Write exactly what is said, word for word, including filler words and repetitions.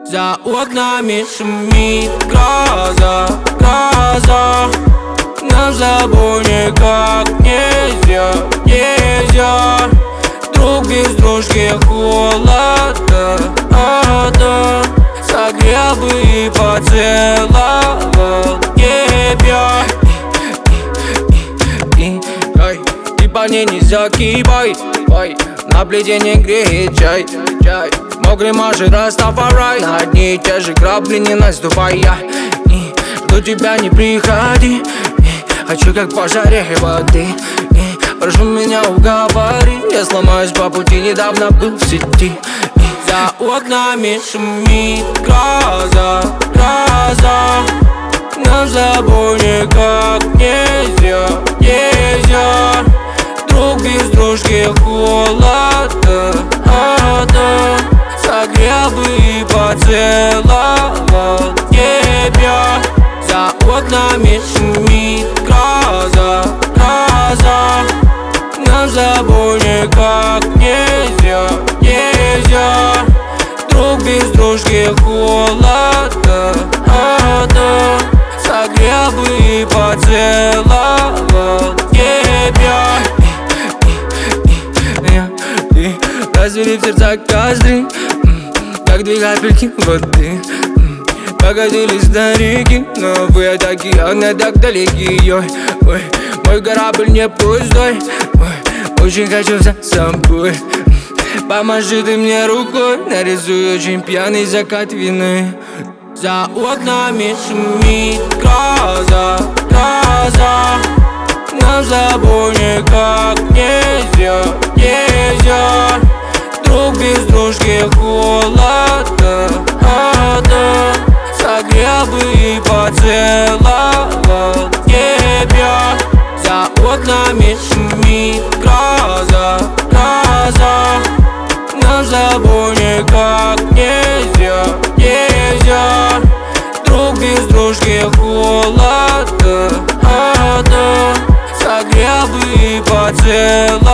За окнами шумит гроза, гроза. Нам с тобой никак нельзя, нельзя. Друг без дружки холодно, а, да. Согрел бы и поцеловал тебя. Ты по ней не закипай, на плите не греет чай, чай. Мокрый машет Растафарай, на одни и те же грабли не наступай. Я жду тебя, не приходи, хочу как пожаре воды. Прошу меня уговори, я сломаюсь по пути, недавно был в сети. За окнами шумит гроза, гроза. Нам с тобой никак нельзя, нельзя. Друг без дружки холодно, а, да. Согрел бы и поцеловал тебя. За окнами шумит гроза, гроза. Нам с тобой никак нельзя, нельзя. Друг без дружки холодно, а, да. Согрел бы и поцеловал тебя. Ты развели в сердцах костры, как две капельки воды. Погодили старики, но вы от океана так далеки. Ой, ой, мой корабль не пустой, ой, очень хочу за собой. Поможи ты мне рукой, нарисуй очень пьяный закат вины. За окнами шумит гроза, гроза. Нам с тобой никак нельзя, нельзя. Друг без дружки холодно, а, да. Согрел бы и поцеловал тебя. За окнами шумит гроза, гроза. Нам с тобой никак нельзя, нельзя. Друг без дружки холодно, а, да. Согрел бы и поцеловал.